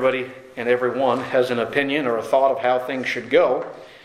everybody and everyone has an opinion or a thought of how things should go.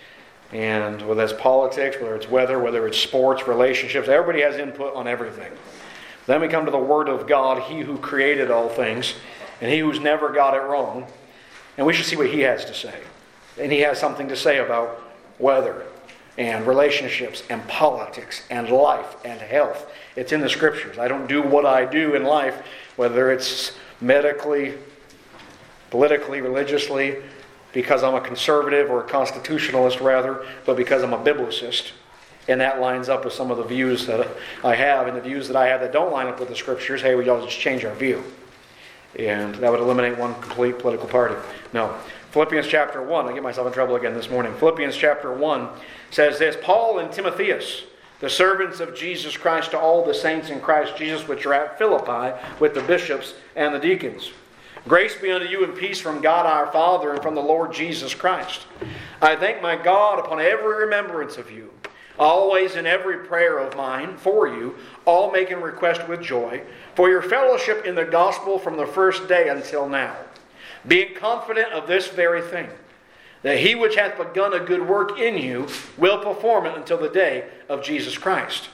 And whether it's politics, whether it's weather, whether it's sports, relationships, everybody has input on everything. Then we come to the Word of God, He who created all things, and He who's never got it wrong. And we should see what He has to say. And He has something to say about weather and relationships and politics and life and health. It's in the Scriptures. I don't do what I do in life, whether it's medically, politically, religiously, because I'm a conservative or a constitutionalist rather, but because I'm a biblicist. And that lines up with some of the views that I have, and the views that I have that don't line up with the Scriptures. Hey, we ought to just change our view. And that would eliminate one complete political party. No. Philippians chapter 1, I get myself in trouble again this morning. Philippians chapter 1 says this, Paul and Timotheus, the servants of Jesus Christ, to all the saints in Christ Jesus which are at Philippi with the bishops and the deacons. Grace be unto you and peace from God our Father and from the Lord Jesus Christ. I thank my God upon every remembrance of you, always in every prayer of mine for you, all making request with joy, for your fellowship in the gospel from the first day until now, being confident of this very thing, that he which hath begun a good work in you will perform it until the day of Jesus Christ.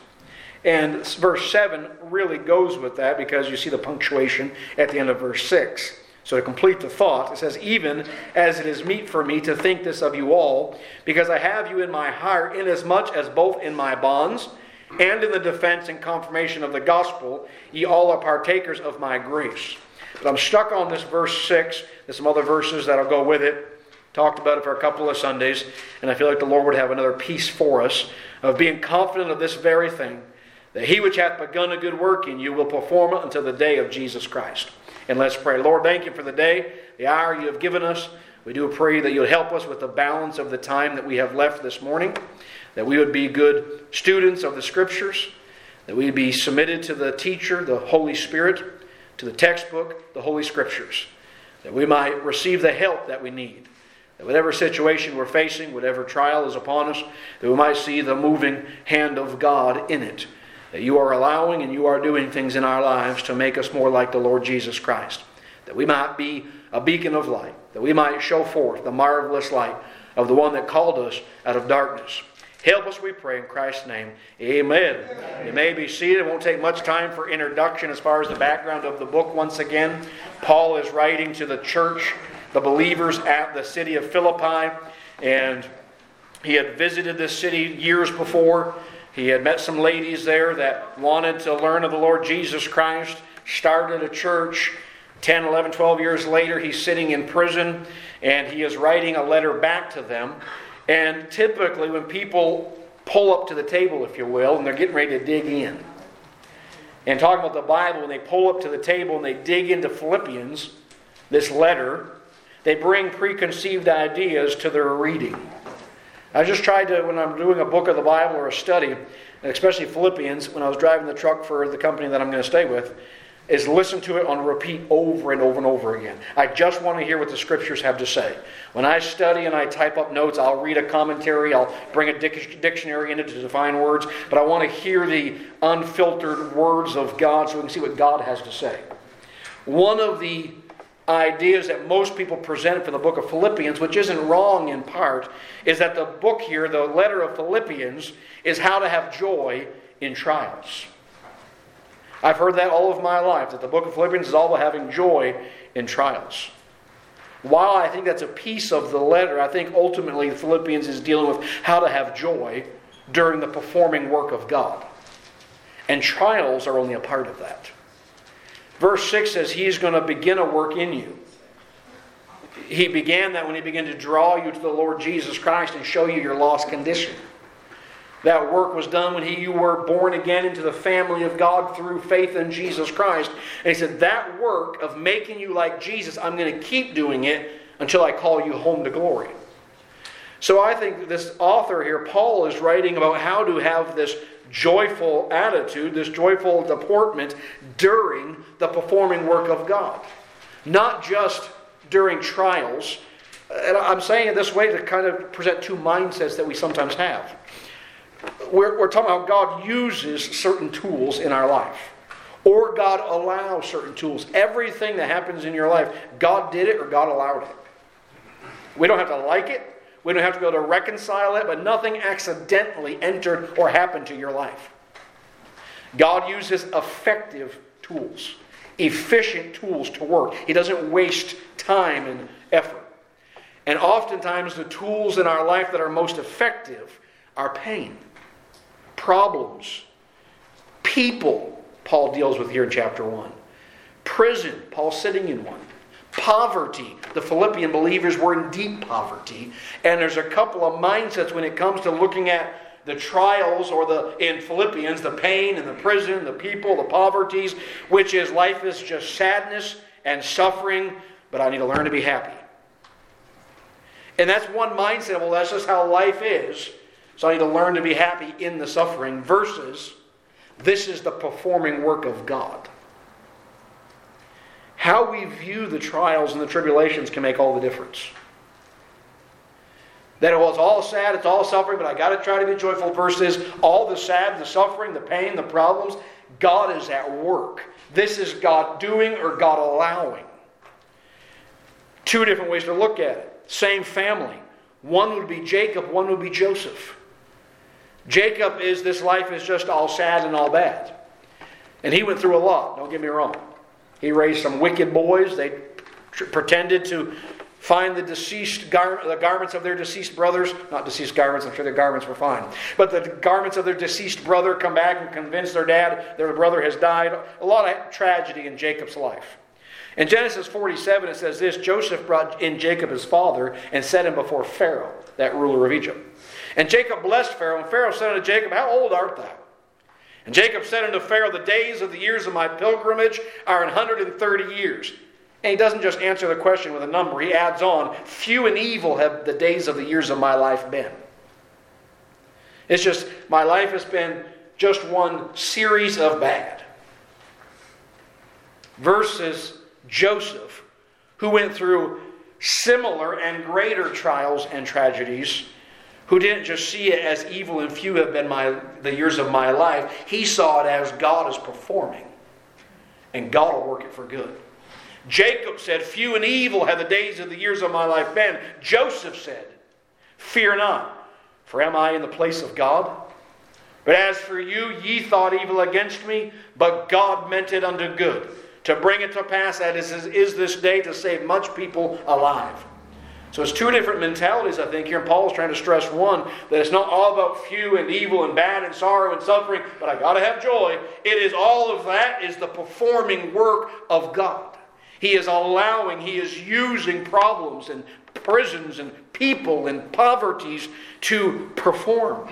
And verse 7 really goes with that because you see the punctuation at the end of verse 6. So to complete the thought, it says, even as it is meet for me to think this of you all, because I have you in my heart, inasmuch as both in my bonds and in the defense and confirmation of the gospel, ye all are partakers of my grace. But I'm stuck on this verse 6. There's some other verses that'll go with it. Talked about it for a couple of Sundays, and I feel like the Lord would have another piece for us of being confident of this very thing, that he which hath begun a good work in you will perform it until the day of Jesus Christ. And let's pray. Lord, thank you for the day, the hour you have given us. We do pray that you'll help us with the balance of the time that we have left this morning, that we would be good students of the Scriptures, that we would be submitted to the teacher, the Holy Spirit, to the textbook, the Holy Scriptures, that we might receive the help that we need, that whatever situation we're facing, whatever trial is upon us, that we might see the moving hand of God in it, that you are allowing and you are doing things in our lives to make us more like the Lord Jesus Christ, that we might be a beacon of light, that we might show forth the marvelous light of the one that called us out of darkness. Help us, we pray, in Christ's name. Amen. Amen. You may be seated. It won't take much time for introduction as far as the background of the book. Once again, Paul is writing to the church, the believers at the city of Philippi, and he had visited this city years before. He had met some ladies there that wanted to learn of the Lord Jesus Christ, started a church. 10, 11, 12 years later, he's sitting in prison, and he is writing a letter back to them. And typically when people pull up to the table, if you will, and they're getting ready to dig in, and talking about the Bible, when they pull up to the table and they dig into Philippians, this letter, they bring preconceived ideas to their reading. I just tried to, when I'm doing a book of the Bible or a study, especially Philippians, when I was driving the truck for the company that I'm going to stay with, is listen to it on repeat over and over and over again. I just want to hear what the Scriptures have to say. When I study and I type up notes, I'll read a commentary, I'll bring a dictionary in it to define words, but I want to hear the unfiltered words of God so we can see what God has to say. One of the ideas that most people present for the book of Philippians, which isn't wrong in part, is that the book here, the letter of Philippians, is how to have joy in trials. I've heard that all of my life, that the book of Philippians is all about having joy in trials. While I think that's a piece of the letter, I think ultimately Philippians is dealing with how to have joy during the performing work of God. And trials are only a part of that. Verse 6 says, He's going to begin a work in you. He began that when He began to draw you to the Lord Jesus Christ and show you your lost condition. That work was done when you were born again into the family of God through faith in Jesus Christ. And He said, that work of making you like Jesus, I'm going to keep doing it until I call you home to glory. So I think this author here, Paul, is writing about how to have this joyful attitude, this joyful deportment during the performing work of God. Not just during trials. And I'm saying it this way to kind of present two mindsets that we sometimes have. We're talking about how God uses certain tools in our life. Or God allows certain tools. Everything that happens in your life, God did it or God allowed it. We don't have to like it. We don't have to be able to reconcile it, but nothing accidentally entered or happened to your life. God uses effective tools, efficient tools to work. He doesn't waste time and effort. And oftentimes the tools in our life that are most effective are pain, problems, people, Paul deals with here in chapter 1. Prison, Paul's sitting in one. Poverty, the Philippian believers were in deep poverty. And there's a couple of mindsets when it comes to looking at the trials, or in Philippians, the pain and the prison, the people, the poverties, which is life is just sadness and suffering, but I need to learn to be happy. And that's one mindset. Well, that's just how life is, so I need to learn to be happy in the suffering, versus this is the performing work of God. How we view the trials and the tribulations can make all the difference. That it's all sad, it's all suffering, but I got to try to be joyful, versus all the sad, the suffering, the pain, the problems, God is at work. This is God doing or God allowing. Two different ways to look at it. Same family. One would be Jacob, one would be Joseph. Jacob is, this life is just all sad and all bad. And he went through a lot, don't get me wrong. He raised some wicked boys. They pretended to find the garments of their deceased brothers. Not deceased garments, I'm sure their garments were fine. But the garments of their deceased brother, come back and convince their dad their brother has died. A lot of tragedy in Jacob's life. In Genesis 47 it says this: Joseph brought in Jacob his father and set him before Pharaoh, that ruler of Egypt. And Jacob blessed Pharaoh, and Pharaoh said unto Jacob, How old art thou? And Jacob said unto Pharaoh, The days of the years of my pilgrimage are 130 years. And he doesn't just answer the question with a number. He adds on, Few and evil have the days of the years of my life been. It's just, my life has been just one series of bad. Versus Joseph, who went through similar and greater trials and tragedies, who didn't just see it as evil and few have been the years of my life. He saw it as God is performing, and God will work it for good. Jacob said, Few and evil have the days of the years of my life been. Joseph said, Fear not, for am I in the place of God? But as for you, ye thought evil against me, but God meant it unto good, to bring it to pass that is this day to save much people alive. So it's two different mentalities, I think, here. And Paul's trying to stress one, that it's not all about few and evil and bad and sorrow and suffering, but I got to have joy. It is all of that is the performing work of God. He is allowing, He is using problems and prisons and people and poverties to perform.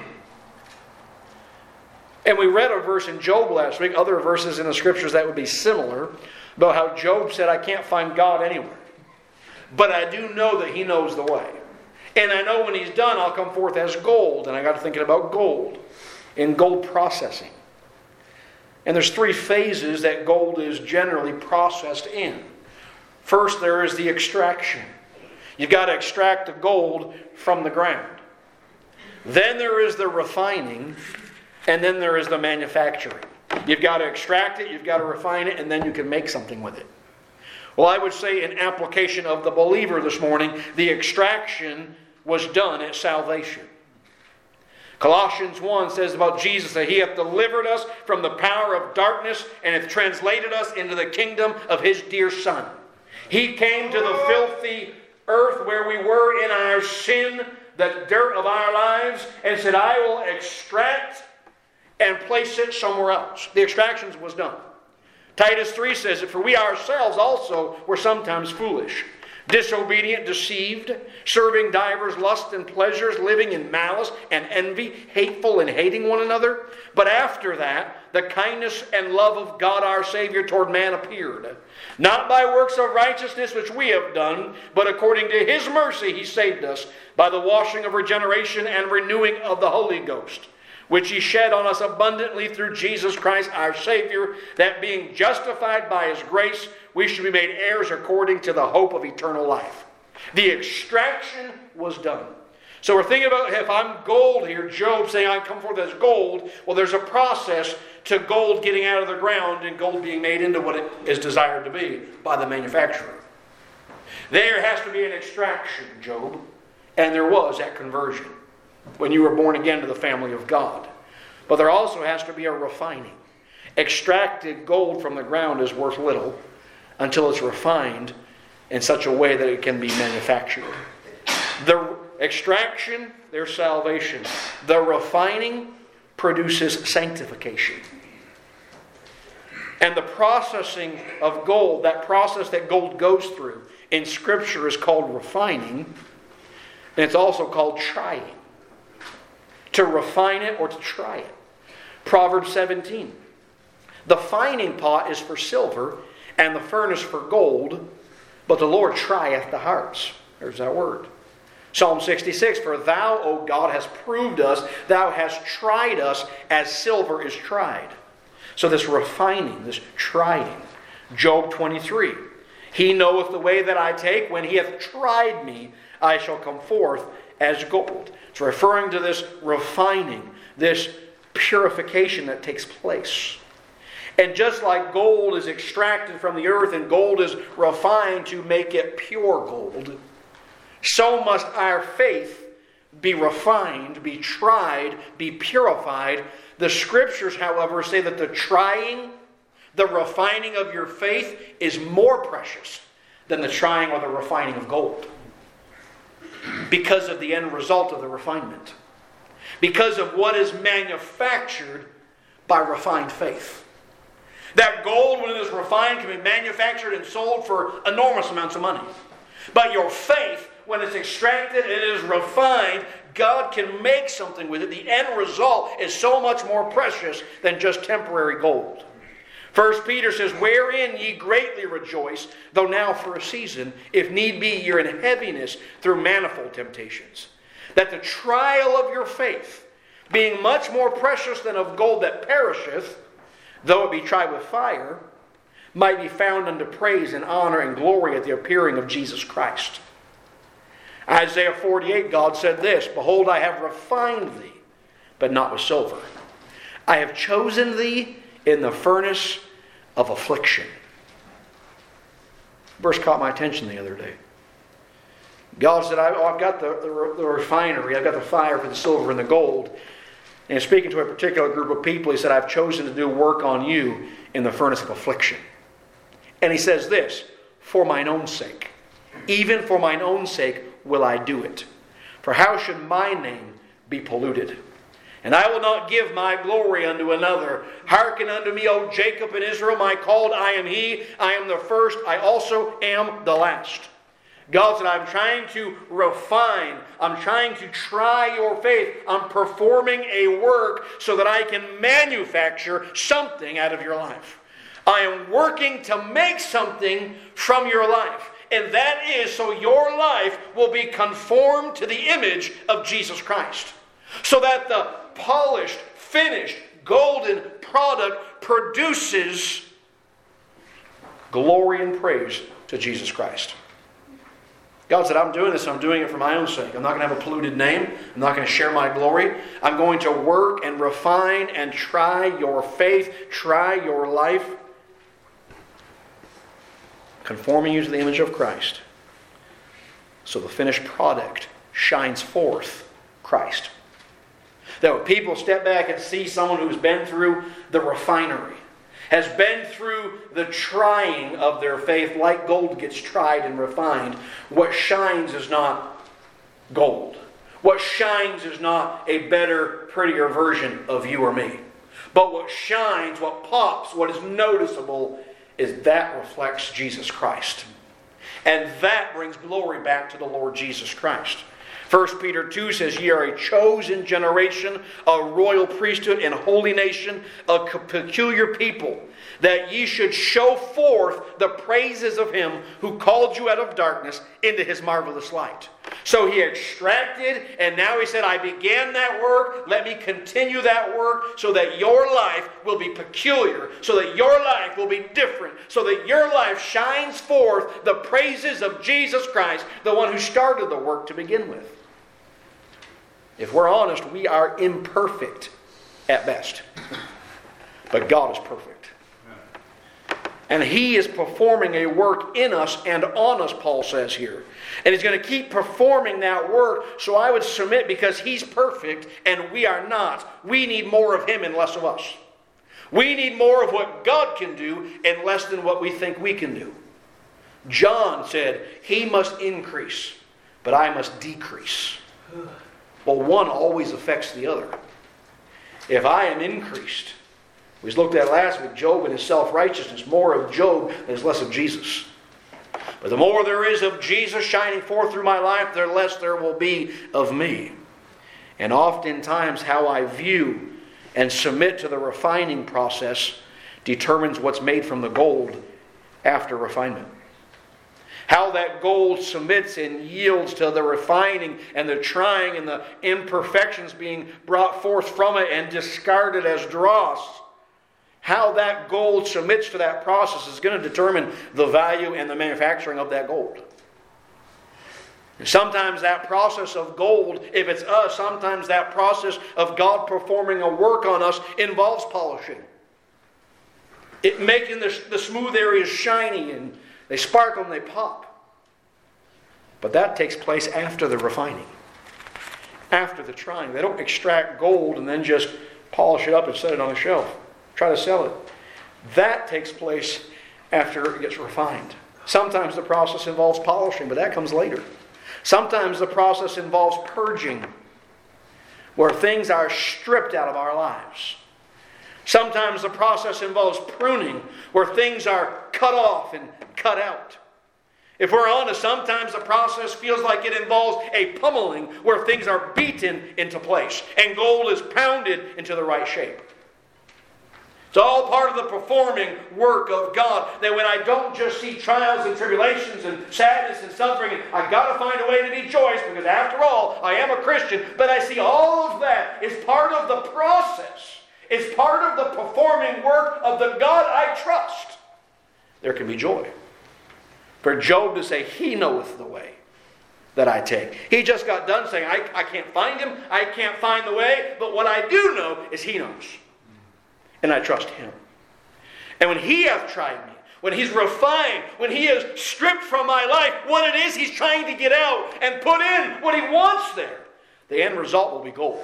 And we read a verse in Job last week, other verses in the Scriptures that would be similar, about how Job said, I can't find God anywhere. But I do know that He knows the way. And I know when He's done, I'll come forth as gold. And I got to thinking about gold in gold processing. And there's three phases that gold is generally processed in. First, there is the extraction. You've got to extract the gold from the ground. Then there is the refining. And then there is the manufacturing. You've got to extract it, you've got to refine it, and then you can make something with it. Well, I would say in application of the believer this morning, the extraction was done at salvation. Colossians 1 says about Jesus that He hath delivered us from the power of darkness and hath translated us into the kingdom of His dear Son. He came to the filthy earth where we were in our sin, the dirt of our lives, and said, I will extract and place it somewhere else. The extraction was done. Titus 3 says that, For we ourselves also were sometimes foolish, disobedient, deceived, serving divers lusts and pleasures, living in malice and envy, hateful and hating one another. But after that, the kindness and love of God our Savior toward man appeared, not by works of righteousness which we have done, but according to His mercy He saved us by the washing of regeneration and renewing of the Holy Ghost, which He shed on us abundantly through Jesus Christ our Savior, that being justified by His grace, we should be made heirs according to the hope of eternal life. The extraction was done. So we're thinking about if I'm gold here, Job saying I come forth as gold. Well, there's a process to gold getting out of the ground and gold being made into what it is desired to be by the manufacturer. There has to be an extraction, Job. And there was at conversion, when you were born again to the family of God. But there also has to be a refining. Extracted gold from the ground is worth little until it's refined in such a way that it can be manufactured. The extraction, there's salvation. The refining produces sanctification. And the processing of gold, that process that gold goes through in Scripture is called refining. And it's also called trying. To refine it or to try it. Proverbs 17. The fining pot is for silver, and the furnace for gold, but the Lord trieth the hearts. There's that word. Psalm 66, for thou, O God, hast proved us, thou hast tried us as silver is tried. So this refining, this trying. Job 23, he knoweth the way that I take, when he hath tried me, I shall come forth as gold. It's referring to this refining, this purification that takes place. And just like gold is extracted from the earth and gold is refined to make it pure gold, so must our faith be refined, be tried, be purified. The Scriptures, however, say that the trying, the refining of your faith is more precious than the trying or the refining of gold. Because of the end result of the refinement. Because of what is manufactured by refined faith. That gold, when it is refined, can be manufactured and sold for enormous amounts of money. But your faith, when it's extracted and it is refined, God can make something with it. The end result is so much more precious than just temporary gold. 1 Peter says, wherein ye greatly rejoice, though now for a season, if need be, you're in heaviness through manifold temptations. That the trial of your faith, being much more precious than of gold that perisheth, though it be tried with fire, might be found unto praise and honor and glory at the appearing of Jesus Christ. Isaiah 48, God said this, behold, I have refined thee, but not with silver. I have chosen thee in the furnace of affliction. Verse caught my attention the other day. God said, I've got the refinery, I've got the fire for the silver and the gold. And speaking to a particular group of people, he said, I've chosen to do work on you in the furnace of affliction. And he says this, for mine own sake. Even for mine own sake will I do it. For how should my name be polluted? And I will not give my glory unto another. Hearken unto me, O Jacob and Israel, my called, I am he. I am the first, I also am the last. God said, I'm trying to refine. I'm trying to try your faith. I'm performing a work so that I can manufacture something out of your life. I am working to make something from your life. And that is so your life will be conformed to the image of Jesus Christ. So that the polished, finished, golden product produces glory and praise to Jesus Christ. God said, I'm doing this, I'm doing it for my own sake. I'm not going to have a polluted name. I'm not going to share my glory. I'm going to work and refine and try your faith, try your life, conforming you to the image of Christ. So the finished product shines forth Christ. That when people step back and see someone who's been through the refinery, has been through the trying of their faith, like gold gets tried and refined, what shines is not gold. What shines is not a better, prettier version of you or me. But what shines, what pops, what is noticeable, is that reflects Jesus Christ. And that brings glory back to the Lord Jesus Christ. 1 Peter 2 says, ye are a chosen generation, a royal priesthood, and holy nation, a peculiar people, that ye should show forth the praises of him who called you out of darkness into his marvelous light. So he extracted, and now he said, I began that work, let me continue that work, so that your life will be peculiar, so that your life will be different, so that your life shines forth the praises of Jesus Christ, the one who started the work to begin with. if we're honest, we are imperfect at best. But God is perfect. And He is performing a work in us and on us, Paul says here. And He's going to keep performing that work, so I would submit because He's perfect and we are not. We need more of Him and less of us. We need more of what God can do and less than what we think we can do. John said, He must increase, but I must decrease. Well, one always affects the other. If I am increased, we looked at last week, Job and his self-righteousness, more of Job and there's less of Jesus. But the more there is of Jesus shining forth through my life, the less there will be of me. And oftentimes how I view and submit to the refining process determines what's made from the gold after refinement. How that gold submits and yields to the refining and the trying and the imperfections being brought forth from it and discarded as dross. How that gold submits to that process is going to determine the value and the manufacturing of that gold. And sometimes that process of gold, if it's us, sometimes that process of God performing a work on us involves polishing. It making the smooth areas shiny and they sparkle and they pop. But that takes place after the refining. After the trying. They don't extract gold and then just polish it up and set it on a shelf. Try to sell it. That takes place after it gets refined. Sometimes the process involves polishing, but that comes later. Sometimes the process involves purging, where things are stripped out of our lives. Sometimes the process involves pruning, where things are cut off and cut out. If we're honest, sometimes the process feels like it involves a pummeling, where things are beaten into place and gold is pounded into the right shape. It's all part of the performing work of God. That when I don't just see trials and tribulations and sadness and suffering, I've got to find a way to be joyous because after all, I am a Christian. But I see all of that is part of the process. It's part of the performing work of the God I trust. There can be joy. For Job to say, He knoweth the way that I take. He just got done saying, I can't find Him. I can't find the way. But what I do know is He knows. And I trust Him. And when He hath tried me, when He's refined, when He has stripped from my life what it is He's trying to get out and put in what He wants there, the end result will be gold.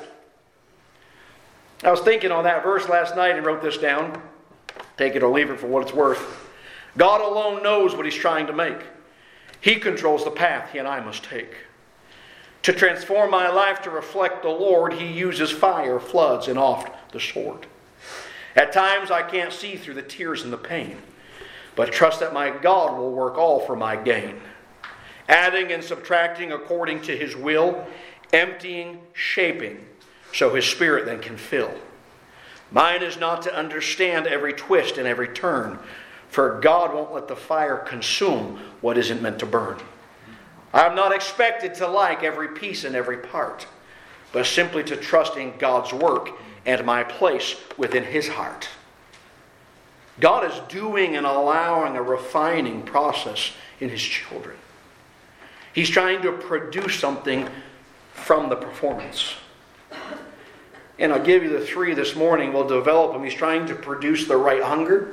I was thinking on that verse last night and wrote this down. Take it or leave it for what it's worth. God alone knows what He's trying to make. He controls the path He and I must take. To transform my life to reflect the Lord, He uses fire, floods, and oft the sword. At times I can't see through the tears and the pain, but trust that my God will work all for my gain. Adding and subtracting according to His will, emptying, shaping, so His Spirit then can fill. Mine is not to understand every twist and every turn, for God won't let the fire consume what isn't meant to burn. I'm not expected to like every piece and every part, but simply to trust in God's work and my place within His heart. God is doing and allowing a refining process in His children. He's trying to produce something from the performance. And I'll give you the three this morning. We'll develop them. He's trying to produce the right hunger.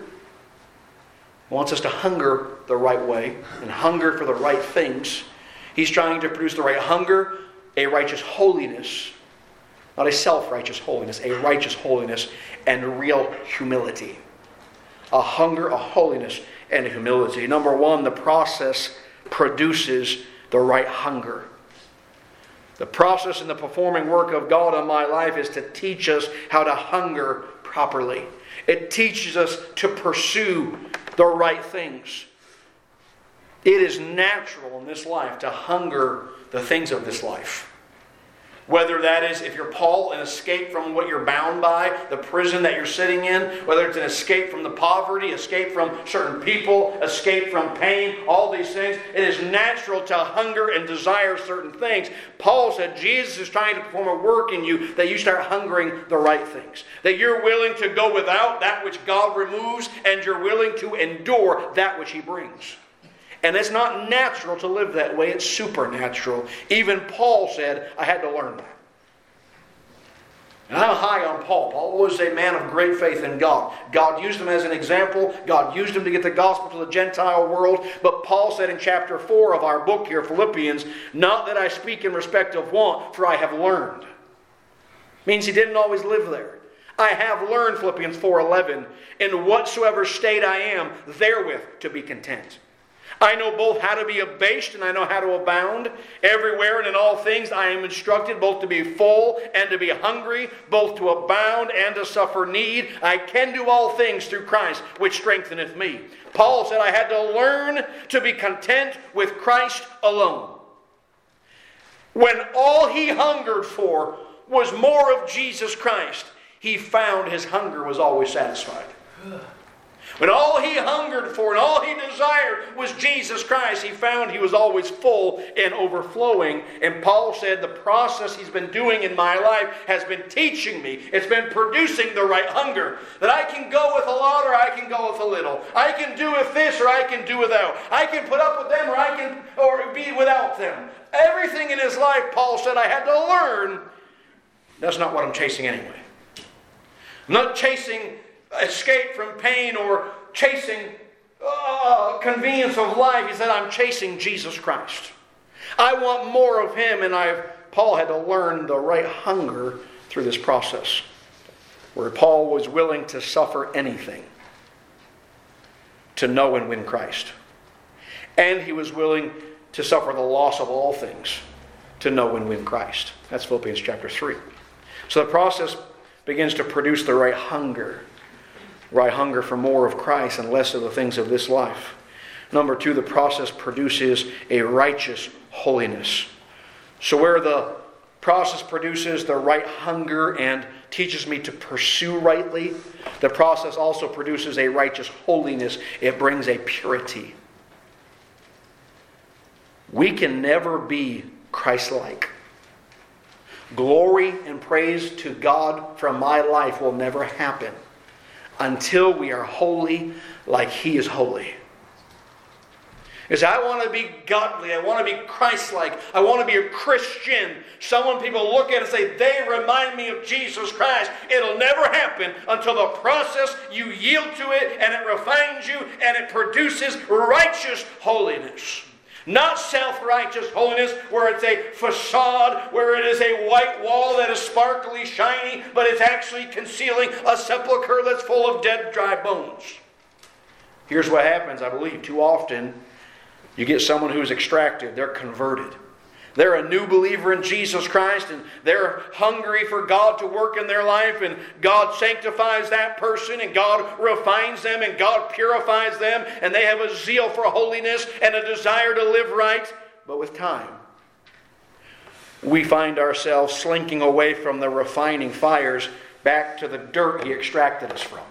He wants us to hunger the right way and hunger for the right things. He's trying to produce the right hunger, a righteous holiness. Not a self-righteous holiness, a righteous holiness and real humility. A hunger, a holiness, and a humility. Number one, the process produces the right hunger. The process and the performing work of God on my life is to teach us how to hunger properly. It teaches us to pursue the right things. It is natural in this life to hunger the things of this life. Whether that is, if you're Paul, an escape from what you're bound by, the prison that you're sitting in, whether it's an escape from the poverty, escape from certain people, escape from pain, all these things, it is natural to hunger and desire certain things. Paul said Jesus is trying to perform a work in you that you start hungering the right things. That you're willing to go without that which God removes, and you're willing to endure that which He brings. And it's not natural to live that way. It's supernatural. Even Paul said, I had to learn that. And I'm high on Paul. Paul was a man of great faith in God. God used him as an example. God used him to get the gospel to the Gentile world. But Paul said in chapter 4 of our book here, Philippians, not that I speak in respect of want, for I have learned. Means he didn't always live there. I have learned, Philippians 4:11, in whatsoever state I am, therewith to be content. I know both how to be abased and I know how to abound. Everywhere and in all things I am instructed both to be full and to be hungry, both to abound and to suffer need. I can do all things through Christ, which strengtheneth me. Paul said I had to learn to be content with Christ alone. When all he hungered for was more of Jesus Christ, he found his hunger was always satisfied. When all he hungered for and all he desired was Jesus Christ, he found he was always full and overflowing. And Paul said the process he's been doing in my life has been teaching me. It's been producing the right hunger. That I can go with a lot or I can go with a little. I can do with this or I can do without. I can put up with them or be without them. Everything in his life, Paul said, I had to learn. That's not what I'm chasing anyway. I'm not chasing escape from pain or chasing convenience of life. He said, I'm chasing Jesus Christ. I want more of him, and Paul had to learn the right hunger through this process, where Paul was willing to suffer anything to know and win Christ. And he was willing to suffer the loss of all things to know and win Christ. That's Philippians chapter 3. So the process begins to produce the right hunger. Right hunger for more of Christ and less of the things of this life. Number 2, the process produces a righteous holiness. So where the process produces the right hunger and teaches me to pursue rightly, the process also produces a righteous holiness. It brings a purity. We can never be Christ-like. Glory and praise to God from my life will never happen until we are holy like He is holy. Because I want to be godly. I want to be Christ-like. I want to be a Christian. Someone people look at and say, they remind me of Jesus Christ. It'll never happen until the process you yield to it and it refines you and it produces righteous holiness. Not self-righteous holiness where it's a facade, where it is a white wall that is sparkly, shiny, but it's actually concealing a sepulcher that's full of dead, dry bones. Here's what happens, I believe, too often. You get someone who's extracted. They're converted. They're a new believer in Jesus Christ, and they're hungry for God to work in their life, and God sanctifies that person, and God refines them, and God purifies them, and they have a zeal for holiness and a desire to live right. But with time, we find ourselves slinking away from the refining fires back to the dirt He extracted us from.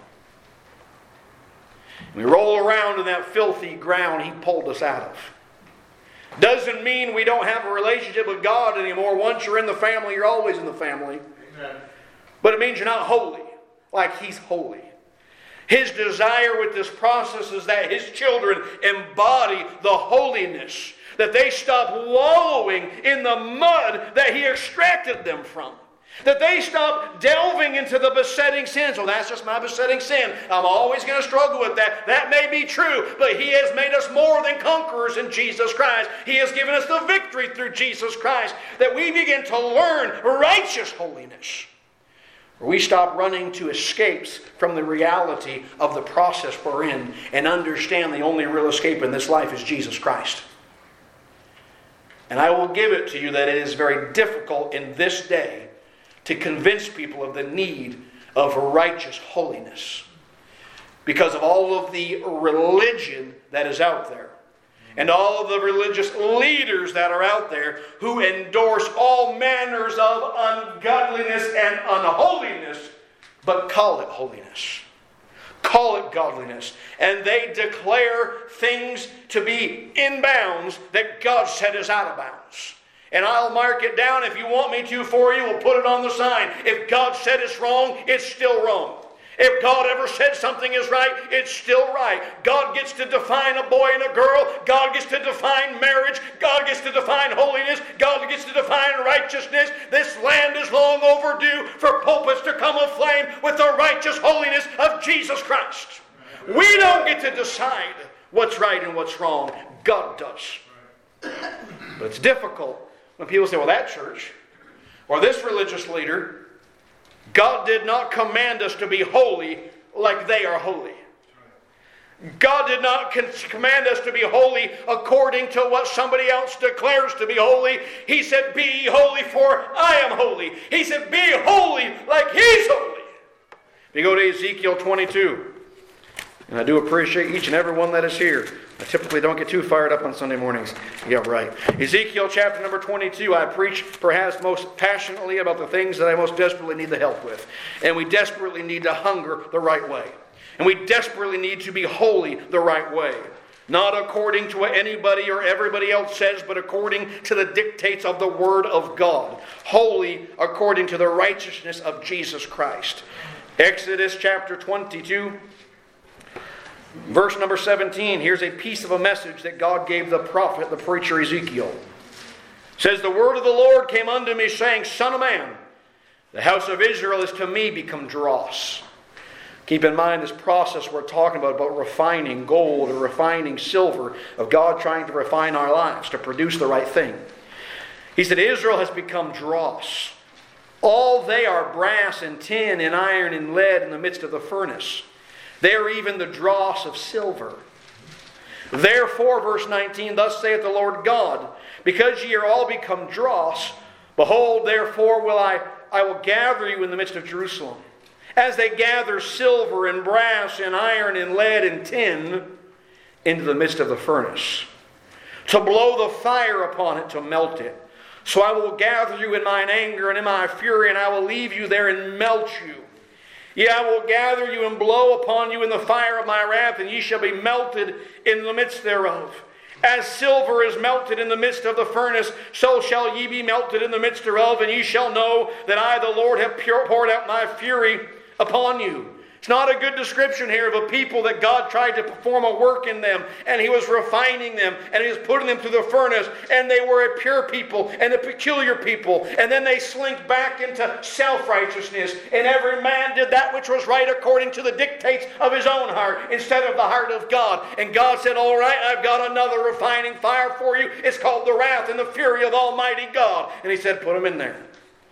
We roll around in that filthy ground He pulled us out of. Doesn't mean we don't have a relationship with God anymore. Once you're in the family, you're always in the family. Amen. But it means you're not holy like He's holy. His desire with this process is that His children embody the holiness. That they stop wallowing in the mud that He extracted them from. That they stop delving into the besetting sins. Oh, that's just my besetting sin. I'm always going to struggle with that. That may be true, but He has made us more than conquerors in Jesus Christ. He has given us the victory through Jesus Christ. That we begin to learn righteous holiness. We stop running to escapes from the reality of the process we're in and understand the only real escape in this life is Jesus Christ. And I will give it to you that it is very difficult in this day to convince people of the need of righteous holiness because of all of the religion that is out there and all of the religious leaders that are out there who endorse all manners of ungodliness and unholiness, but call it holiness. Call it godliness. And they declare things to be in bounds that God said is out of bounds. And I'll mark it down if you want me to for you. We'll put it on the sign. If God said it's wrong, it's still wrong. If God ever said something is right, it's still right. God gets to define a boy and a girl. God gets to define marriage. God gets to define holiness. God gets to define righteousness. This land is long overdue for pulpits righteous holiness of Jesus Christ. We don't get to decide what's right and what's wrong. God does. But it's difficult when people say, well, that church or this religious leader, God did not command us to be holy like they are holy. God did not command us to be holy according to what somebody else declares to be holy. He said, be ye holy, for I am holy. He said, be holy like He's holy. If you go to Ezekiel 22, and I do appreciate each and every one that is here. I typically don't get too fired up on Sunday mornings. Yeah, right. Ezekiel chapter number 22, I preach perhaps most passionately about the things that I most desperately need the help with. And we desperately need to hunger the right way. And we desperately need to be holy the right way. Not according to what anybody or everybody else says, but according to the dictates of the Word of God. Holy according to the righteousness of Jesus Christ. Exodus chapter 22, verse number 17. Here's a piece of a message that God gave the prophet, the preacher Ezekiel. It says, the word of the Lord came unto me, saying, Son of man, the house of Israel is to me become dross. Keep in mind this process we're talking about refining gold or refining silver, of God trying to refine our lives to produce the right thing. He said, Israel has become dross. All they are brass and tin and iron and lead in the midst of the furnace. They are even the dross of silver. Therefore, verse 19, thus saith the Lord God, because ye are all become dross, behold, therefore I will gather you in the midst of Jerusalem, as they gather silver and brass and iron and lead and tin into the midst of the furnace, to blow the fire upon it, to melt it. So I will gather you in mine anger and in my fury, and I will leave you there and melt you. Yea, I will gather you and blow upon you in the fire of my wrath, and ye shall be melted in the midst thereof. As silver is melted in the midst of the furnace, so shall ye be melted in the midst thereof, and ye shall know that I, the Lord, have poured out my fury upon you. It's not a good description here of a people that God tried to perform a work in them, and He was refining them, and He was putting them through the furnace, and they were a pure people and a peculiar people, and then they slinked back into self-righteousness, and every man did that which was right according to the dictates of his own heart instead of the heart of God. And God said, all right, I've got another refining fire for you. It's called the wrath and the fury of Almighty God. And He said, put them in there.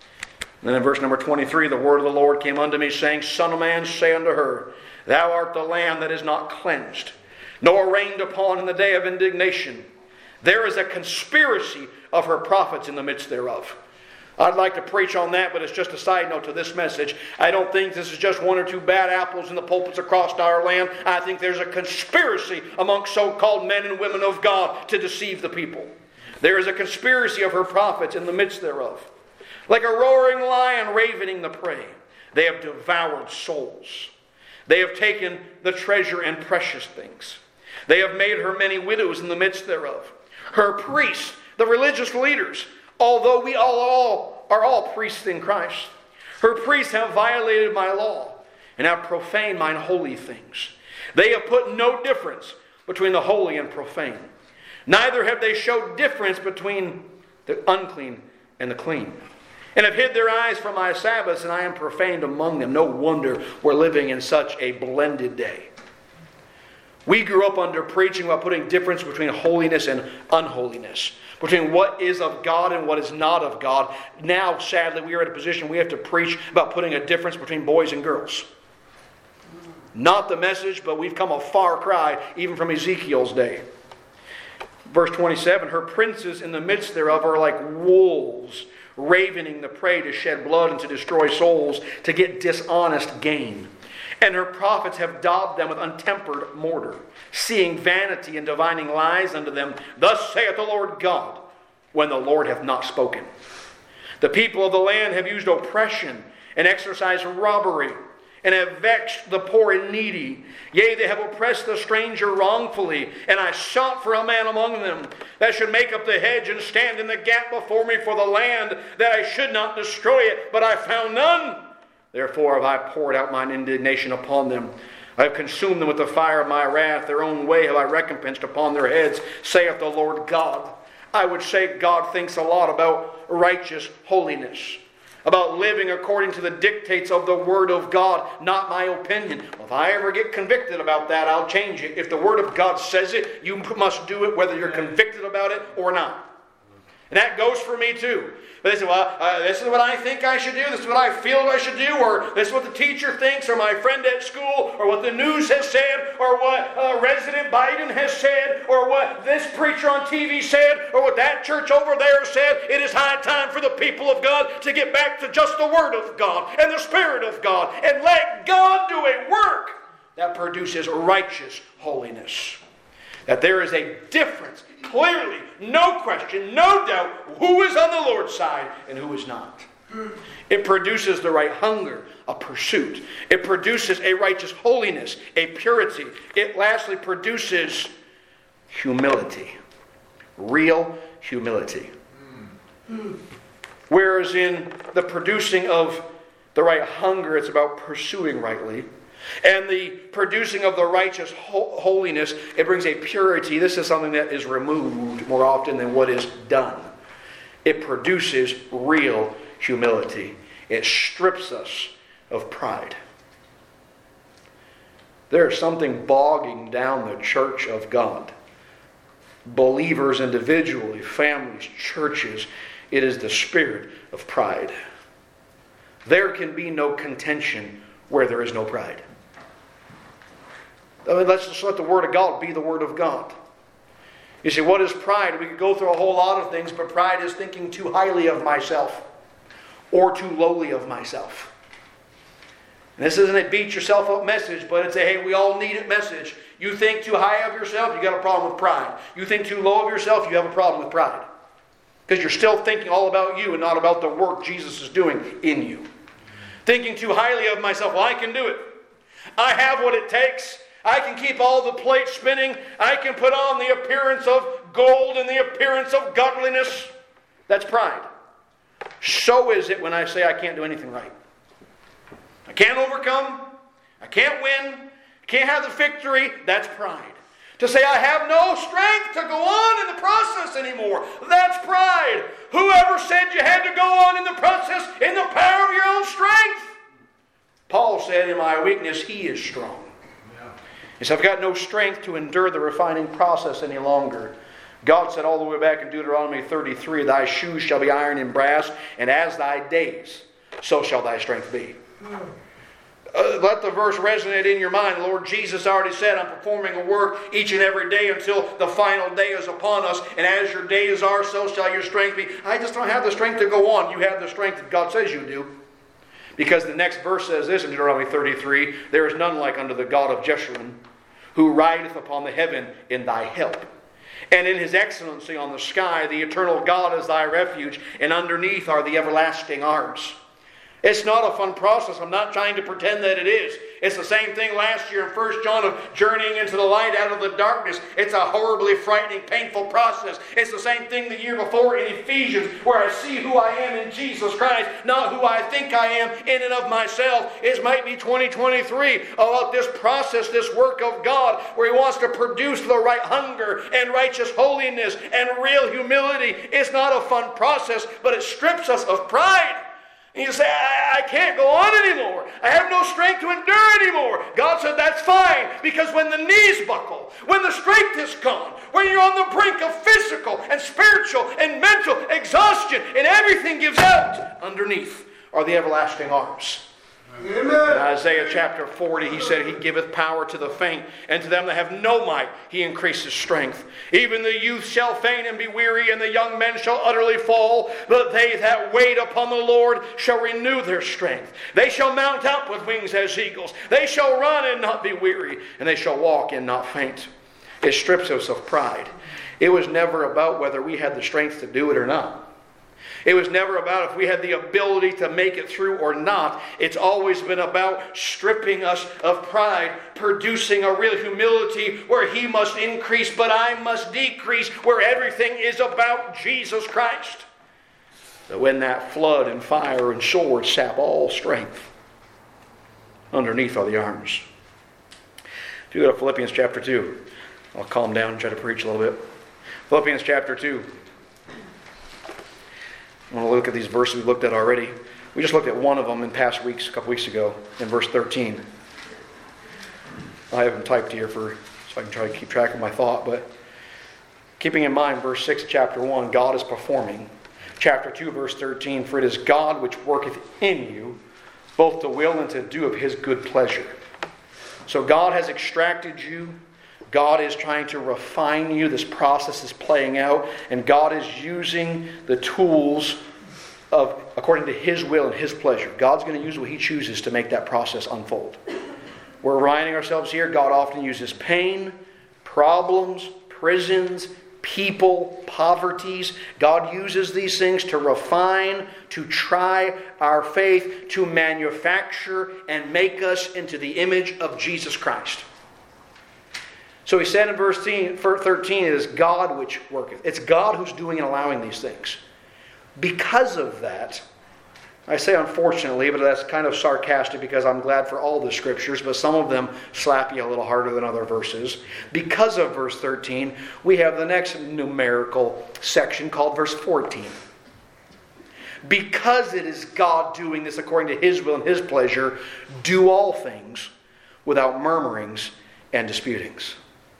Then in verse number 23, the word of the Lord came unto me, saying, Son of man, say unto her, Thou art the land that is not cleansed, nor rained upon in the day of indignation. There is a conspiracy of her prophets in the midst thereof. I'd like to preach on that, but it's just a side note to this message. I don't think this is just one or two bad apples in the pulpits across our land. I think there's a conspiracy amongst so-called men and women of God to deceive the people. There is a conspiracy of her prophets in the midst thereof. Like a roaring lion ravening the prey, they have devoured souls. They have taken the treasure and precious things. They have made her many widows in the midst thereof. Her priests, the religious leaders, although we all are all priests in Christ, her priests have violated my law and have profaned mine holy things. They have put no difference between the holy and profane. Neither have they showed difference between the unclean and the clean, and have hid their eyes from my Sabbaths, and I am profaned among them. No wonder we're living in such a blended day. We grew up under preaching about putting difference between holiness and unholiness, between what is of God and what is not of God. Now, sadly, we are in a position we have to preach about putting a difference between boys and girls. Not the message, but we've come a far cry even from Ezekiel's day. Verse 27, her princes in the midst thereof are like wolves, ravening the prey to shed blood and to destroy souls, to get dishonest gain. And her prophets have daubed them with untempered mortar, seeing vanity and divining lies unto them. Thus saith the Lord God, when the Lord hath not spoken. The people of the land have used oppression and exercised robbery, and have vexed the poor and needy. Yea, they have oppressed the stranger wrongfully, and I sought for a man among them that should make up the hedge and stand in the gap before me for the land, that I should not destroy it, but I found none. Therefore have I poured out mine indignation upon them. I have consumed them with the fire of my wrath. Their own way have I recompensed upon their heads, saith the Lord God. I would say God thinks a lot about righteous holiness. about living according to the dictates of the Word of God, not my opinion. Well, if I ever get convicted about that, I'll change it. If the Word of God says it, you must do it whether you're convicted about it or not. And that goes for me too. But they say, well, this is what I think I should do, this is what I feel I should do, or this is what the teacher thinks, or my friend at school, or what the news has said, or what President Biden has said, or what this preacher on TV said, or what that church over there said. It is high time for the people of God to get back to just the Word of God and the Spirit of God, and let God do a work that produces righteous holiness. That there is a difference, clearly, no question, no doubt, who is on the Lord's side and who is not. It produces the right hunger, a pursuit. It produces a righteous holiness, a purity. It lastly produces humility, real humility. Whereas in the producing of the right hunger, it's about pursuing rightly. And the producing of the righteous holiness, it brings a purity. This is something that is removed more often than what is done. It produces real humility. It strips us of pride. There is something bogging down the church of God. Believers individually, families, churches. It is the spirit of pride. There can be no contention where there is no pride. I mean, let's just let the Word of God be the Word of God. You see, what is pride? We could go through a whole lot of things, but pride is thinking too highly of myself or too lowly of myself. And this isn't a beat yourself up message, but it's a hey, we all need it message. You think too high of yourself, you got a problem with pride. You think too low of yourself, you have a problem with pride. Because you're still thinking all about you and not about the work Jesus is doing in you. Thinking too highly of myself, well, I can do it. I have what it takes. I can keep all the plates spinning. I can put on the appearance of gold and the appearance of godliness. That's pride. So is it when I say I can't do anything right. I can't overcome. I can't win. I can't have the victory. That's pride. To say I have no strength to go on in the process anymore. That's pride. Whoever said you had to go on in the process in the power of your own strength? Paul said, in my weakness, he is strong. He said, I've got no strength to endure the refining process any longer. God said all the way back in Deuteronomy 33, thy shoes shall be iron and brass, and as thy days, so shall thy strength be. Let the verse resonate in your mind. The Lord Jesus already said, I'm performing a work each and every day until the final day is upon us. And as your days are, so shall your strength be. I just don't have the strength to go on. You have the strength that God says you do. Because the next verse says this in Deuteronomy 33, there is none like unto the God of Jeshurun, who rideth upon the heaven in thy help. And in his excellency on the sky, the eternal God is thy refuge, and underneath are the everlasting arms. It's not a fun process. I'm not trying to pretend that it is. It's the same thing last year in 1 John of journeying into the light out of the darkness. It's a horribly frightening, painful process. It's the same thing the year before in Ephesians, where I see who I am in Jesus Christ, not who I think I am in and of myself. It might be 2023 about this process, this work of God, where He wants to produce the right hunger and righteous holiness and real humility. It's not a fun process, but it strips us of pride. And you say, I can't go on anymore. I have no strength to endure anymore. God said, that's fine. Because when the knees buckle, when the strength is gone, when you're on the brink of physical and spiritual and mental exhaustion and everything gives out, underneath are the everlasting arms. Amen. In Isaiah chapter 40, he said, He giveth power to the faint, and to them that have no might, He increases strength. Even the youth shall faint and be weary, and the young men shall utterly fall. But they that wait upon the Lord shall renew their strength. They shall mount up with wings as eagles. They shall run and not be weary, and they shall walk and not faint. It strips us of pride. It was never about whether we had the strength to do it or not. It was never about if we had the ability to make it through or not. It's always been about stripping us of pride, producing a real humility where He must increase, but I must decrease, where everything is about Jesus Christ. That when that flood and fire and sword sap all strength, underneath are the arms. If you go to Philippians chapter 2, I'll calm down and try to preach a little bit. Philippians chapter 2. I want to look at these verses we looked at already. We just looked at one of them in past weeks, a couple weeks ago, in verse 13. I have them typed here so I can try to keep track of my thought, but keeping in mind verse 6 of chapter 1, God is performing. Chapter 2, verse 13, for it is God which worketh in you, both to will and to do of His good pleasure. So God has extracted you. God is trying to refine you. This process is playing out. And God is using the tools according to His will and His pleasure. God's going to use what He chooses to make that process unfold. We're reminding ourselves here, God often uses pain, problems, prisons, people, poverties. God uses these things to refine, to try our faith, to manufacture and make us into the image of Jesus Christ. So he said in verse 13, it is God which worketh. It's God who's doing and allowing these things. Because of that, I say unfortunately, but that's kind of sarcastic because I'm glad for all the scriptures, but some of them slap you a little harder than other verses. Because of verse 13, we have the next numerical section called verse 14. Because it is God doing this according to His will and His pleasure, do all things without murmurings and disputings.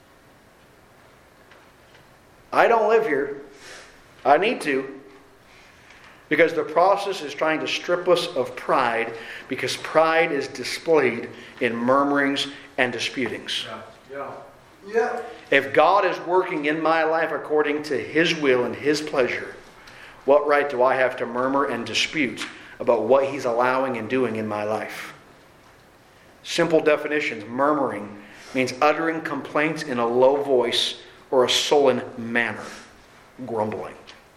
I don't live here. I need to. Because the process is trying to strip us of pride, because pride is displayed in murmurings and disputings. Yeah. If God is working in my life according to His will and His pleasure, what right do I have to murmur and dispute about what He's allowing and doing in my life? Simple definitions. Murmuring means uttering complaints in a low voice or a sullen manner. Grumbling.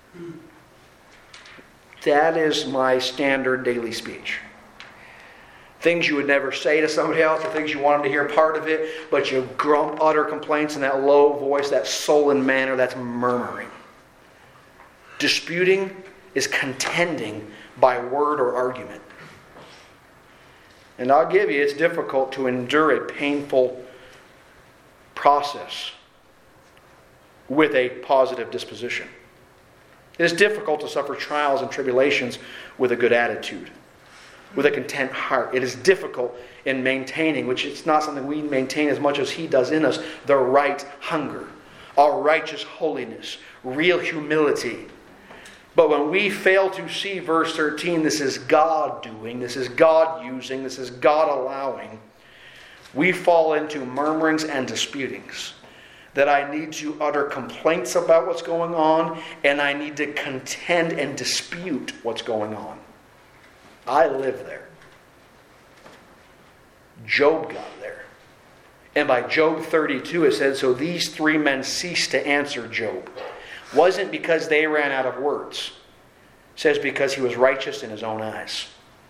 That is my standard daily speech. Things you would never say to somebody else, or things you want them to hear part of it, but you utter complaints in that low voice, that sullen manner, that's murmuring. Disputing is contending by word or argument. And I'll give you, it's difficult to endure a painful process with a positive disposition. It is difficult to suffer trials and tribulations with a good attitude, with a content heart. It is difficult in maintaining, which it's not something we maintain as much as He does in us, the right hunger, our righteous holiness, real humility. But when we fail to see verse 13, this is God doing, this is God using, this is God allowing, we fall into murmurings and disputings. That I need to utter complaints about what's going on, and I need to contend and dispute what's going on. I live there. Job got there. And by Job 32 it said, so these three men ceased to answer Job. Wasn't because they ran out of words. It says because he was righteous in his own eyes.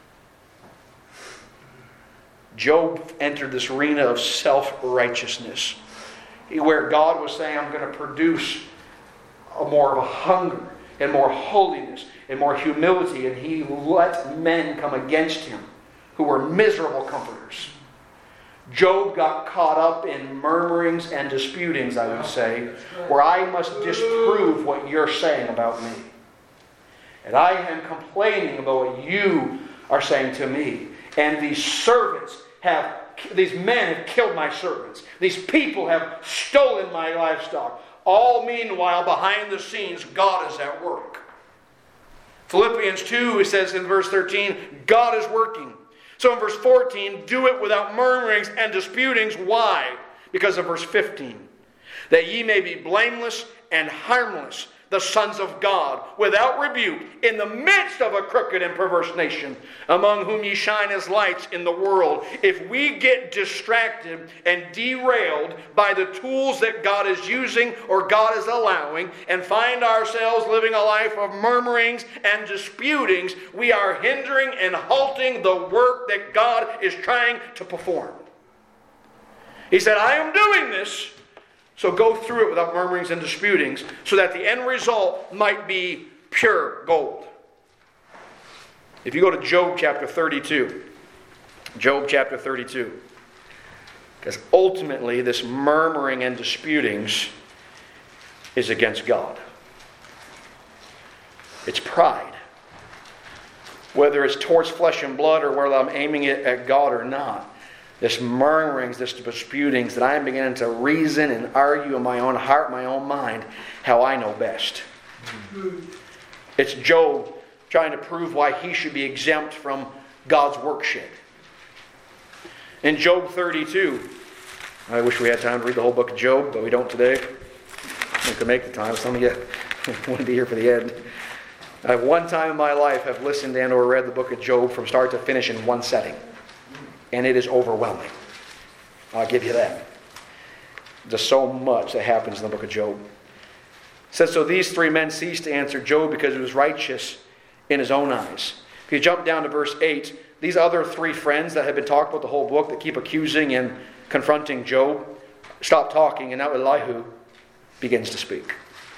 Job entered this arena of self-righteousness, where God was saying, I'm going to produce more of a hunger and more holiness and more humility. And He let men come against Him who were miserable comforters. Job got caught up in murmurings and disputings, I would say, where I must disprove what you're saying about me. And I am complaining about what you are saying to me. And these men have killed my servants. These people have stolen my livestock. All meanwhile, behind the scenes, God is at work. Philippians 2, it says in verse 13, God is working. So in verse 14, do it without murmurings and disputings. Why? Because of verse 15. That ye may be blameless and harmless, the sons of God, without rebuke, in the midst of a crooked and perverse nation, among whom ye shine as lights in the world. If we get distracted and derailed by the tools that God is using or God is allowing, and find ourselves living a life of murmurings and disputings, we are hindering and halting the work that God is trying to perform. He said, I am doing this. So go through it without murmurings and disputings, so that the end result might be pure gold. If you go to Job chapter 32, Job chapter 32, because ultimately this murmuring and disputings is against God. It's pride. whether it's towards flesh and blood or whether I'm aiming it at God or not. This murmurings, this disputings, that I am beginning to reason and argue in my own heart, my own mind, how I know best. It's Job trying to prove why he should be exempt from God's workshed. In Job 32, I wish we had time to read the whole book of Job, but we don't today. We could make the time. Some of you wouldn't be here for the end. I one time in my life have listened and or read the book of Job from start to finish in one setting. And it is overwhelming. I'll give you that. There's so much that happens in the book of Job. It says, so these three men ceased to answer Job because he was righteous in his own eyes. If you jump down to verse 8, these other three friends that have been talked about the whole book, that keep accusing and confronting Job, stop talking, and now Elihu begins to speak.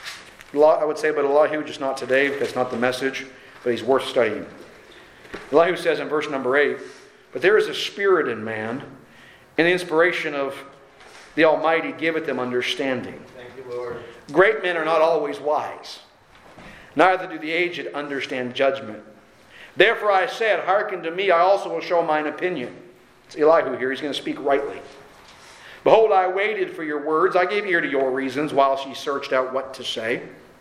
A lot I would say about Elihu, just not today, because it's not the message, but he's worth studying. Elihu says in verse number 8, but there is a spirit in man, and the inspiration of the Almighty giveth them understanding. Thank you, Lord. Great men are not always wise, neither do the aged understand judgment. Therefore I said, hearken to me, I also will show mine opinion. It's Elihu here, he's going to speak rightly. Behold, I waited for your words, I gave ear to your reasons, while she searched out what to say.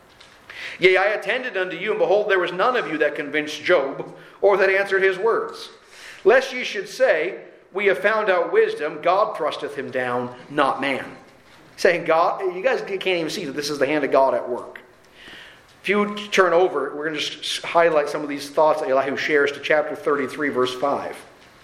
Yea, I attended unto you, and behold, there was none of you that convinced Job, or that answered his words. Lest ye should say, we have found out wisdom, God thrusteth him down, not man. Saying, God, you guys can't even see that this is the hand of God at work. If you turn over, we're going to just highlight some of these thoughts that Elihu shares to chapter 33, verse 5.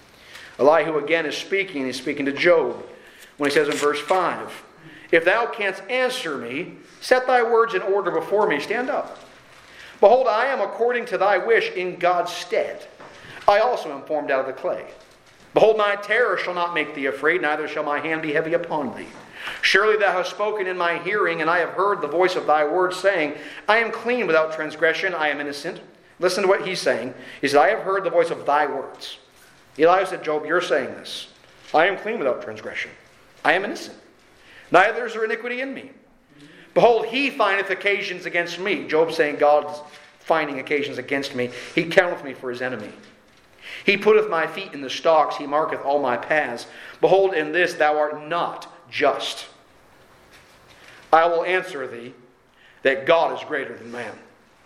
Elihu again is speaking. He's speaking to Job when he says in verse 5, if thou canst answer me, set thy words in order before me. Stand up. Behold, I am according to thy wish in God's stead. I also am formed out of the clay. Behold, my terror shall not make thee afraid, neither shall my hand be heavy upon thee. Surely thou hast spoken in my hearing, and I have heard the voice of thy words, saying, I am clean without transgression, I am innocent. Listen to what he's saying. He said, I have heard the voice of thy words. Elihu said, Job, you're saying this. I am clean without transgression. I am innocent. Neither is there iniquity in me. Behold, he findeth occasions against me. Job saying, God's finding occasions against me. He counteth me for his enemy. He putteth my feet in the stocks. He marketh all my paths. Behold, in this thou art not just. I will answer thee that God is greater than man.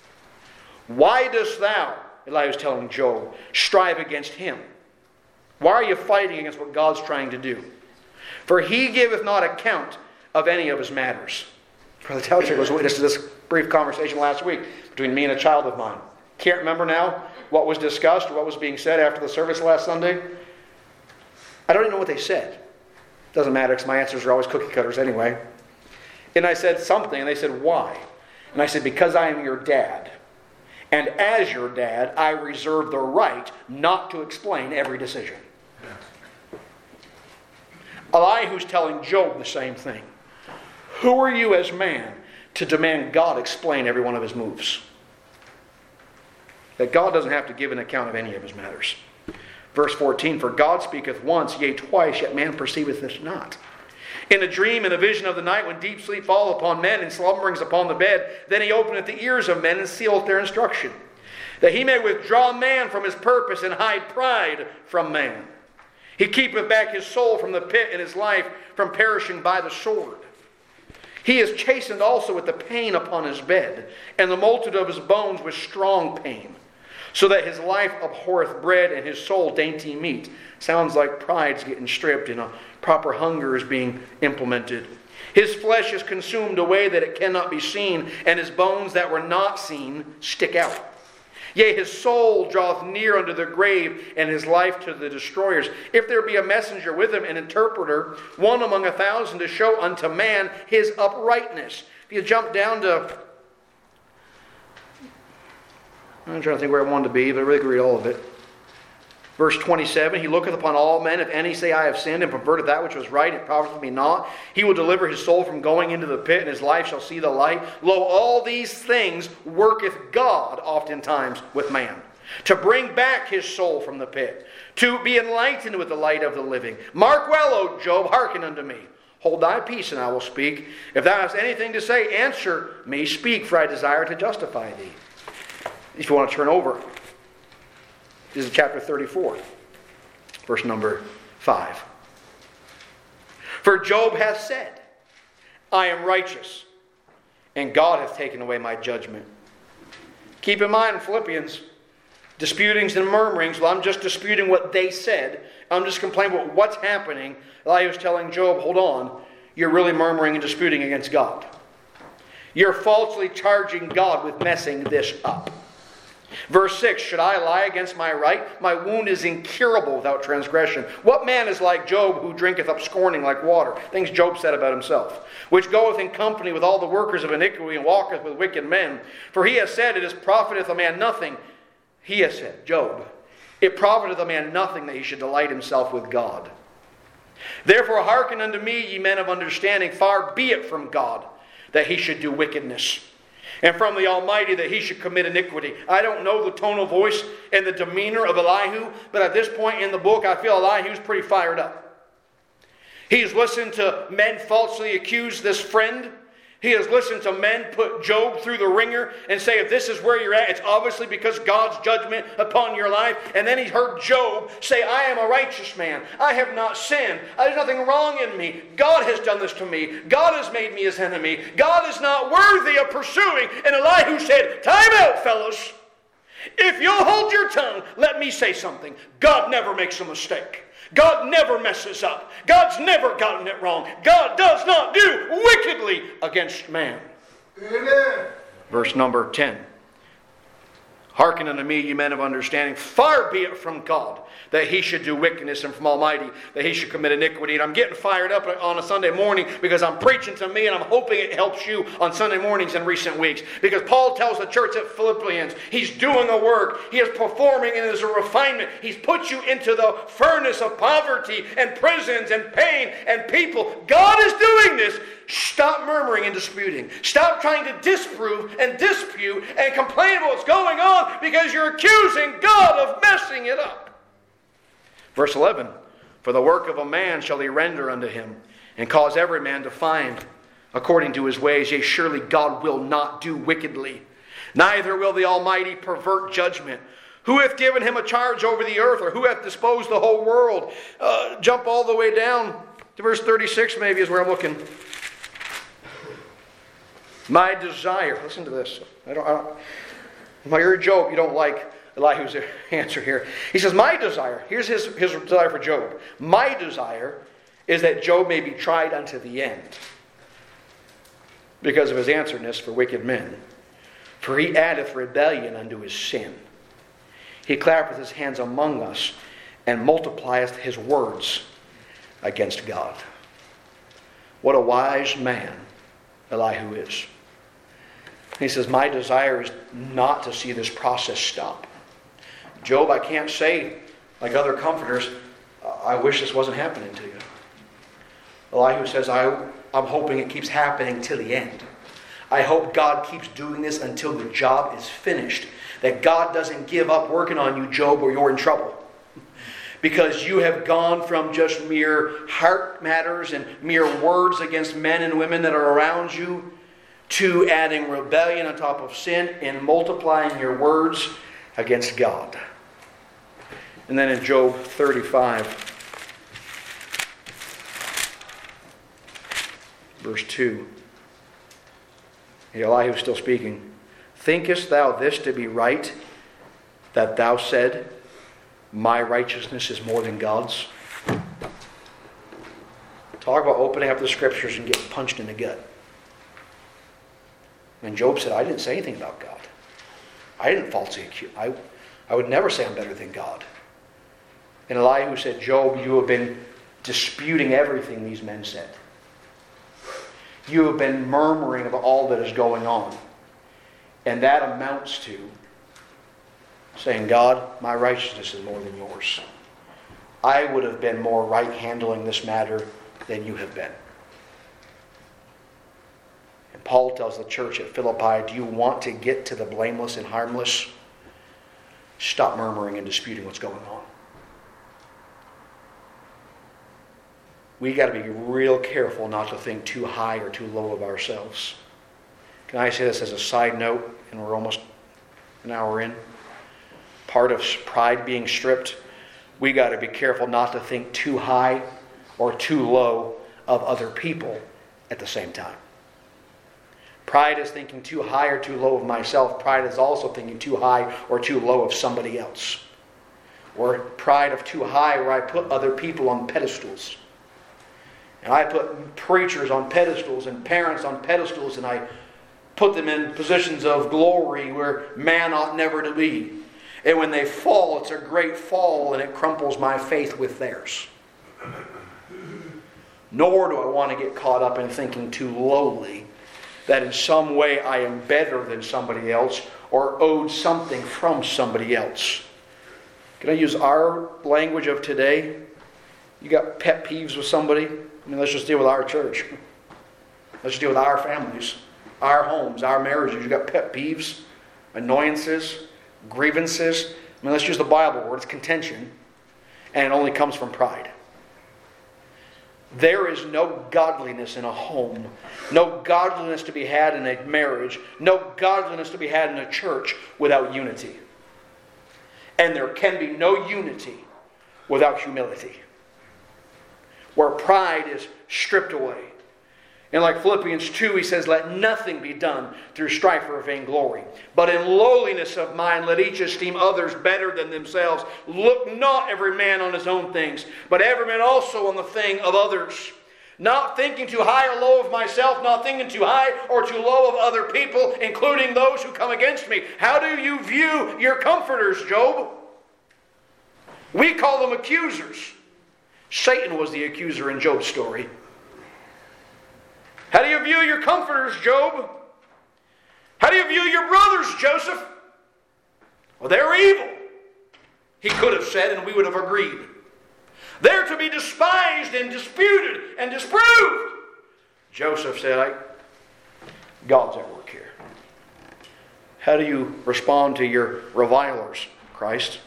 Why dost thou, Elihu is telling Job, strive against him? Why are you fighting against what God's trying to do? For he giveth not account of any of his matters. Brother Telchik was witness to this brief conversation last week between me and a child of mine. Can't remember now what was discussed or what was being said after the service last Sunday. I don't even know what they said. Doesn't matter because my answers are always cookie cutters anyway. And I said something and they said, why? And I said, because I am your dad. And as your dad, I reserve the right not to explain every decision. Elihu's telling Job the same thing. Who are you as man to demand God explain every one of his moves? That God doesn't have to give an account of any of his matters. Verse 14, for God speaketh once, yea twice, yet man perceiveth it not. In a dream, in a vision of the night, when deep sleep falleth upon men, and slumberings upon the bed, then he openeth the ears of men, and sealeth their instruction, that he may withdraw man from his purpose, and hide pride from man. He keepeth back his soul from the pit, and his life from perishing by the sword. He is chastened also with the pain upon his bed, and the multitude of his bones with strong pain, so that his life abhorreth bread, and his soul dainty meat. Sounds like pride's getting stripped, and a proper hunger is being implemented. His flesh is consumed away that it cannot be seen, and his bones that were not seen stick out. Yea, his soul draweth near unto the grave, and his life to the destroyers. If there be a messenger with him, an interpreter, one among 1,000, to show unto man his uprightness. If you jump down to, I'm trying to think where I wanted to be, but I really can read all of it. Verse 27, he looketh upon all men. If any say, I have sinned, and perverted that which was right, it profiteth me not. He will deliver his soul from going into the pit, and his life shall see the light. Lo, all these things worketh God oftentimes with man, to bring back his soul from the pit, to be enlightened with the light of the living. Mark well, O Job, hearken unto me. Hold thy peace, and I will speak. If thou hast anything to say, answer me. Speak, for I desire to justify thee. If you want to turn over, This is chapter 34, verse number 5. For Job hath said, I am righteous, and God hath taken away my judgment. Keep in mind, Philippians, disputings and murmurings, well, I'm just disputing what they said. I'm just complaining about what's happening. Elihu was telling Job, hold on, you're really murmuring and disputing against God. You're falsely charging God with messing this up. Verse 6, should I lie against my right? My wound is incurable without transgression. What man is like Job, who drinketh up scorning like water? Things Job said about himself. Which goeth in company with all the workers of iniquity, and walketh with wicked men. For he has said, it is profiteth a man nothing. He has said, Job, it profiteth a man nothing that he should delight himself with God. Therefore hearken unto me, ye men of understanding. Far be it from God that he should do wickedness, and from the Almighty that he should commit iniquity. I don't know the tone of voice and the demeanor of Elihu, but at this point in the book, I feel Elihu's pretty fired up. He's listened to men falsely accuse this friend. He has listened to men put Job through the ringer and say, if this is where you're at, it's obviously because God's judgment upon your life. And then he's heard Job say, I am a righteous man. I have not sinned. There's nothing wrong in me. God has done this to me. God has made me his enemy. God is not worthy of pursuing. And Elihu said, time out, fellows. If you'll hold your tongue, let me say something. God never makes a mistake. God never messes up. God's never gotten it wrong. God does not do wickedly against man. Amen. Verse number 10. Hearken unto me, ye men of understanding. Far be it from God that he should do wickedness, and from Almighty that he should commit iniquity. And I'm getting fired up on a Sunday morning because I'm preaching to me, and I'm hoping it helps you on Sunday mornings in recent weeks. Because Paul tells the church at Philippians, he's doing a work. He is performing, and there's a refinement. He's put you into the furnace of poverty and prisons and pain and people. God is doing this. Stop murmuring and disputing. Stop trying to disprove and dispute and complain about what's going on because you're accusing God of messing it up. Verse 11, for the work of a man shall he render unto him, and cause every man to find according to his ways. Yea, surely God will not do wickedly, neither will the Almighty pervert judgment. Who hath given him a charge over the earth, or who hath disposed the whole world? Jump all the way down to verse 36 maybe is where I'm looking. My desire, listen to this. If you're Job, you don't like Elihu's answer here. He says, my desire, here's his desire for Job. My desire is that Job may be tried unto the end because of his answerness for wicked men. For he addeth rebellion unto his sin. He clappeth his hands among us and multiplieth his words against God. What a wise man Elihu is. He says, my desire is not to see this process stop. Job, I can't say, like other comforters, I wish this wasn't happening to you. Elihu says, I'm hoping it keeps happening till the end. I hope God keeps doing this until the job is finished. That God doesn't give up working on you, Job, or you're in trouble. Because you have gone from just mere heart matters and mere words against men and women that are around you to adding rebellion on top of sin and multiplying your words against God. And then in Job 35, verse 2, Elihu is still speaking. Thinkest thou this to be right, that thou said, my righteousness is more than God's? Talk about opening up the scriptures and getting punched in the gut. And Job said, I didn't say anything about God. I didn't falsely accuse. I would never say I'm better than God. And Elihu said, Job, you have been disputing everything these men said. You have been murmuring about all that is going on. And that amounts to saying, God, my righteousness is more than yours. I would have been more right handling this matter than you have been. And Paul tells the church at Philippi, do you want to get to the blameless and harmless? Stop murmuring and disputing what's going on. We got to be real careful not to think too high or too low of ourselves. Can I say this as a side note, and we're almost an hour in? part of pride being stripped, we got to be careful not to think too high or too low of other people at the same time. Pride is thinking too high or too low of myself. Pride is also thinking too high or too low of somebody else. Or pride of too high where I put other people on pedestals. And I put preachers on pedestals and parents on pedestals, and I put them in positions of glory where man ought never to be. And when they fall, it's a great fall, and it crumples my faith with theirs. Nor do I want to get caught up in thinking too lowly that in some way I am better than somebody else or owed something from somebody else. Can I use our language of today? You got pet peeves with somebody? I mean, let's just deal with our church. Let's just deal with our families, our homes, our marriages. You got pet peeves, annoyances, grievances. I mean, let's use the Bible word. It's contention. And it only comes from pride. There is no godliness in a home, no godliness to be had in a marriage, no godliness to be had in a church without unity. And there can be no unity without humility, where pride is stripped away. And like Philippians 2, he says, let nothing be done through strife or vainglory, but in lowliness of mind let each esteem others better than themselves. Look not every man on his own things, but every man also on the thing of others. Not thinking too high or low of myself, not thinking too high or too low of other people, including those who come against me. How do you view your comforters, Job? We call them accusers. Satan was the accuser in Job's story. How do you view your comforters, Job? How do you view your brothers, Joseph? Well, they're evil, he could have said, and we would have agreed. They're to be despised and disputed and disproved. Joseph said, God's at work here. How do you respond to your revilers, Christ?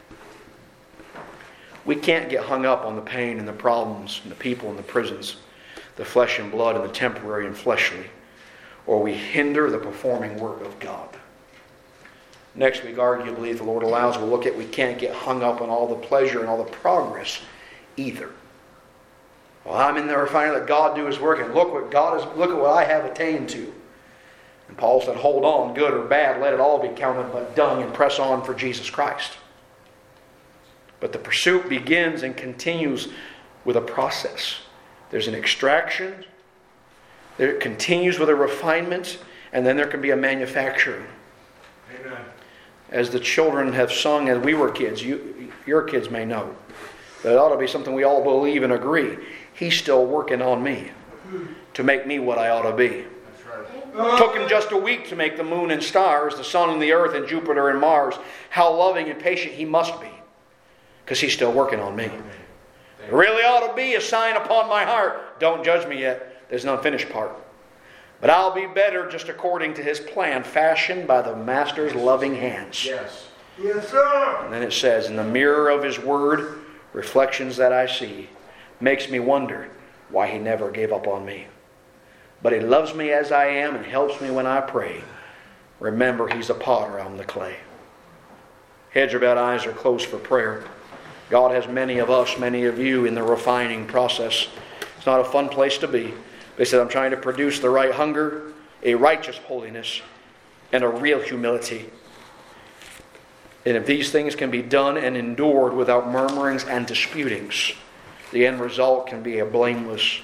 We can't get hung up on the pain and the problems and the people in the prisons, the flesh and blood and the temporary and fleshly, or we hinder the performing work of God. Next week, arguably, if the Lord allows, we'll look at we can't get hung up on all the pleasure and all the progress either. Well, I'm in the refinery, let God do His work, and look at what I have attained to. And Paul said, hold on, good or bad, let it all be counted but dung, and press on for Jesus Christ. But the pursuit begins and continues with a process. There's an extraction, there it continues with a refinement, and then there can be a manufacturing. Amen. As the children have sung as we were kids, your kids may know, that it ought to be something we all believe and agree. He's still working on me to make me what I ought to be. That's right. Took Him just a week to make the moon and stars, the sun and the earth and Jupiter and Mars. How loving and patient He must be, because He's still working on me. It really ought to be a sign upon my heart. Don't judge me yet. There's an unfinished part. But I'll be better just according to His plan, fashioned by the Master's loving hands. Yes. Yes, sir. And then it says, in the mirror of His word, reflections that I see, makes me wonder why He never gave up on me. But He loves me as I am and helps me when I pray. Remember, He's a potter, I'm the clay. Heads are bowed, eyes are closed for prayer. God has many of us, many of you in the refining process. It's not a fun place to be. They said, I'm trying to produce the right hunger, a righteous holiness, and a real humility. And if these things can be done and endured without murmurings and disputings, the end result can be a blameless,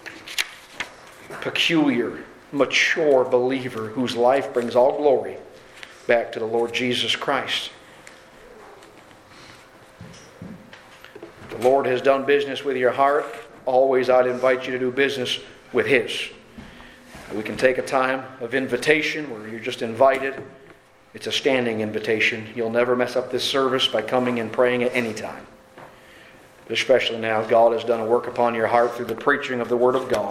peculiar, mature believer whose life brings all glory back to the Lord Jesus Christ. The Lord has done business with your heart. Always I'd invite you to do business with His. We can take a time of invitation where you're just invited. It's a standing invitation. You'll never mess up this service by coming and praying at any time. But especially now, God has done a work upon your heart through the preaching of the Word of God.